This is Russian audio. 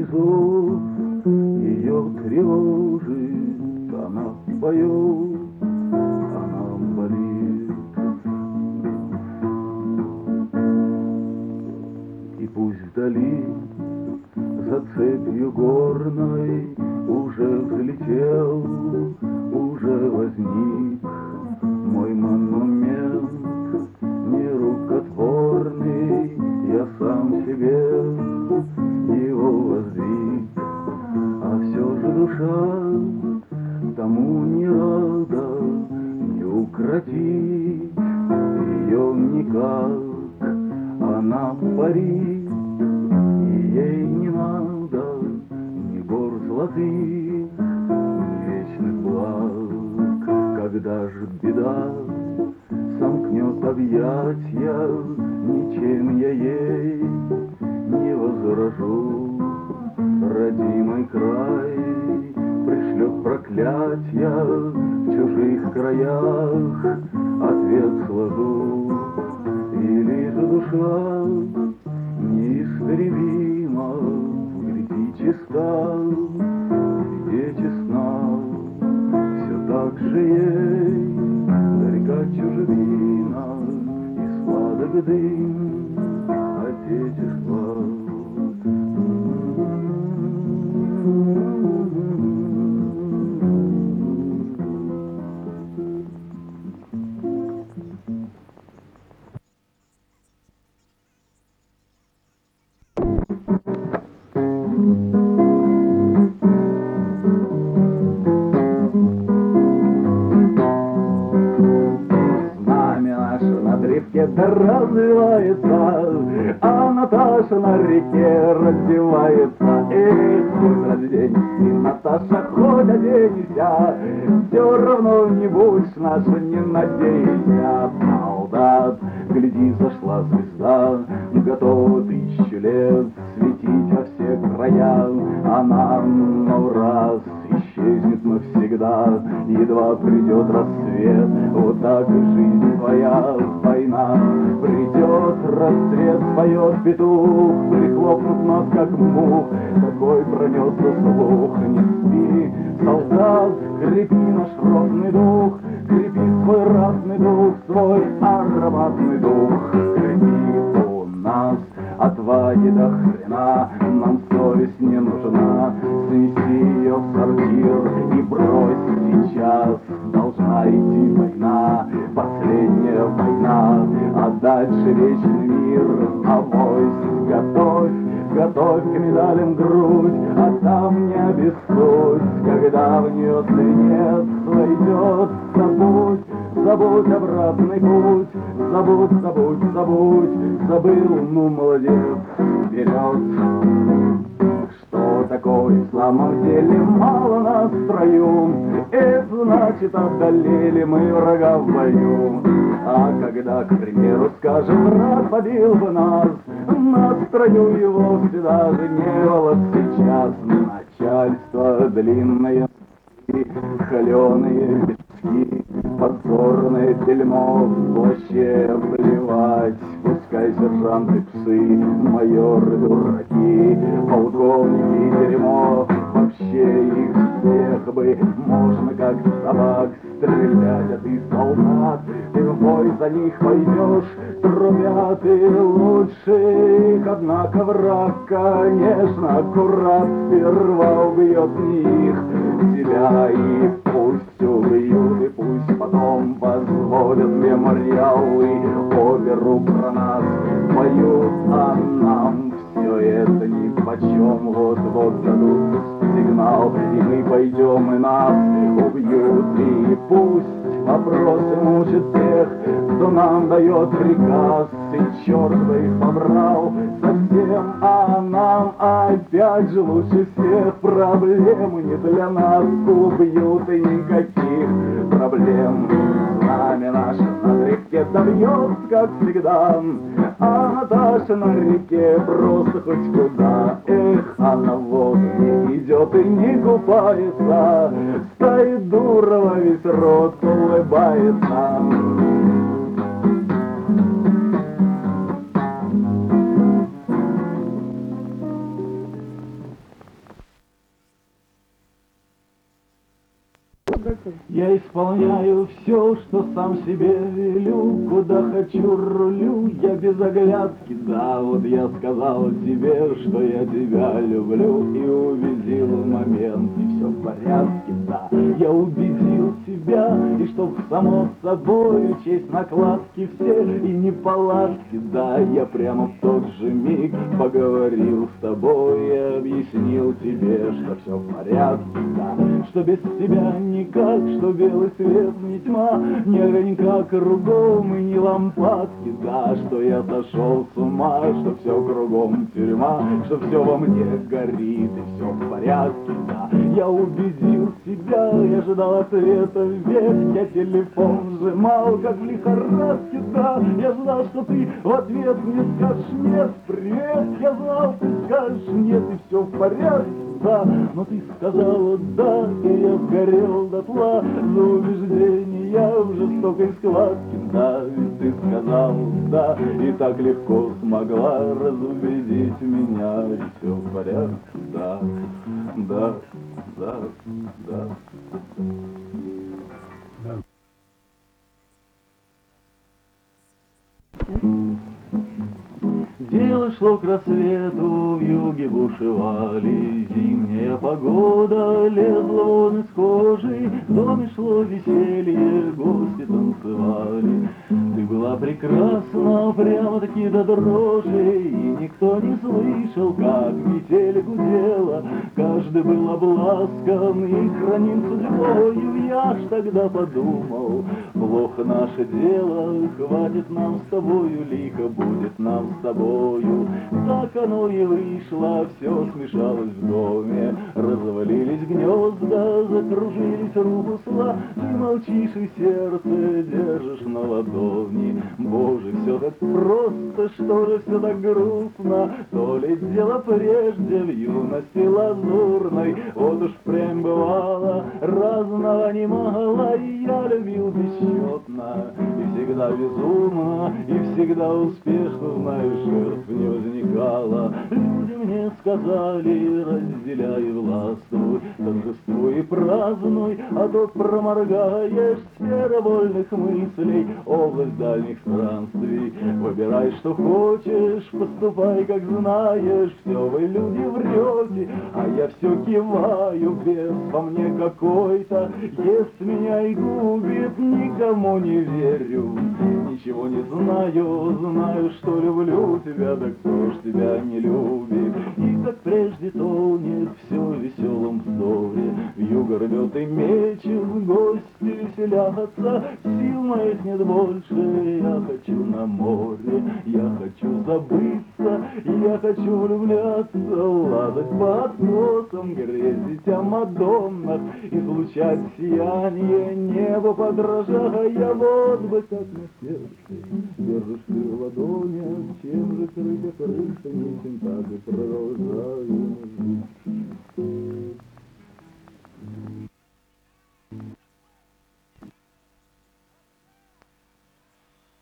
зов ее тревожит, она поет, она болит. И пусть вдали за цепью горной уже взлетел, уже возник мой монумент, нерукотворный, я сам себе его воздвиг. А все же душа тому не рада, не укротить ее никак, она парит, и ей не надо ни гор золотых, ни вечных благ. Когда же беда сомкнет объятья, ничем я ей не возражу. Родимый край пришлет проклятья, в чужих краях ответ сложу. Или же душа неистребима, где чиста, где честна, все так же ей горька чужбина и сладок дым отечества. Да развивается, а Наташа на реке раздевается. Эх, хоть день, и Наташа хоть оденься, все равно не будешь наша, не надейся. Солдат, гляди, зашла звезда, готова 1000 лет светить во все края. Она на раз исчезнет навсегда, едва придет рассвет. Вот так и жизнь твоя, война. Придет рассвет, поет петух, прихлопнув нас, как мух, такой пронесся слух. Не спи, солдат, крепи наш родный дух, крепи свой разный дух, свой ароматный дух. Крепи у нас отваги до хрена, нам совесть не нужна. Снеси ее в сортир и брось сейчас. Должна идти война, последняя война, а дальше вечный мир. Авось, готовь, готовь к медалям грудь, а там не обессудь, когда в нее свинец войдет. Забудь, забудь обратный путь, забудь, забудь, забудь, забыл, ну молодец, вперед. Что такое в самом деле мало нас в строю, это значит одолели мы врага в бою. А когда, к примеру, скажем, враг побил бы нас, на строю его всегда же не было сейчас. Начальство длинное, холеные пески, подзорное бельмо в плаще плевать. Пускай сержанты псы, майоры дураки, полковники дерьмо, вообще их всех бы можно как собак стрелять. А ты солдат, ты в бой за них пойдешь, трубят и лучше их. Однако враг, конечно, аккурат сперва убьет них тебя, и пусть убьют, и пусть потом позволят мемориалы, оперу про нас поют, а нам все это нипочем. Вот-вот дадут сигнал, и мы пойдем, и нас убьют. И пусть вопросы мучат тех, кто нам дает приказ, и черт бы их побрал совсем. А нам опять же лучше всех проблемы не для нас. Убьют, и никаких проблем. Знамя наше на реке добьется, как всегда, а Наташа на реке просто хоть куда. Эх, а на воду не идет и не купается, стоит дура во весь рот, улыбается. Я исполняю все, что сам себе велю, куда хочу рулю, я без оглядки, да, вот я сказал себе, что я тебя люблю, и увидел момент, и все в порядке, да, я убедил себя, и чтоб само собой честь накладки все и неполадки, да, я прямо в тот же миг поговорил с тобой и объяснил тебе, что все в порядке, да, что без тебя никак, что белый свет не тьма, ни огонька кругом и ни лампадки, да, что я сошел с ума, что все кругом тюрьма, что все во мне горит и все в порядке, да, я убедил себя, я ждал ответа век, я телефон сжимал, как в лихорадке, да, я знал, что ты в ответ мне скажешь нет, привет, я знал, ты скажешь нет, и все в порядке, да, но ты сказала да, и я сгорел дотла за убеждения в жестокой схватке, да, ведь ты сказал да, и так легко смогла разубедить меня, и все в порядке, да, да, да, да. Дело шло к рассвету, в юге бушевали, зимняя погода лезла вон из кожи, в доме шло веселье, гости танцевали. Ты была прекрасна, прямо-таки до дрожи, и никто не слышал, как метель гудела. Каждый был обласкан и храним судьбою. Я ж тогда подумал, плохо наше дело, хватит нам с тобою, лихо будет нам с тобою. Так оно и вышло, все смешалось в доме, развалились гнезда, закружились русла. Ты молчишь и сердце держишь на ладони. Боже, все так просто, что же все так грустно? То ли дело прежде в юности лазурной, вот уж прям бывало, разного не могла, и я любил бесчетно, и всегда безумно, и всегда успешно, знаешь, жертв не возникало. Люди мне сказали, разделяй и властвуй, торжествуй и празднуй, а то проморгаешь сфера вольных мыслей, область дальних странствий. Выбирай, что хочешь, поступай, как знаешь, все вы, люди, врете, а я все киваю, бес во мне какой-то, ест меня и губит, никому не верю, ничего не знаю, знаю, что люблю тебя, да кто ж тебя не любит, и как прежде тонет все в веселом вздоре, вьюга рвет и мечет, гости веселятся, сил моих нет больше, я хочу на море, я хочу забыться, я хочу влюбляться, лазать по откосам, грезить о Мадоннах, излучать сияние неба, подражая, вот бы как на сердце держишь ты в ладонях, чем же крылья крыша несем, так и продолжаем жить.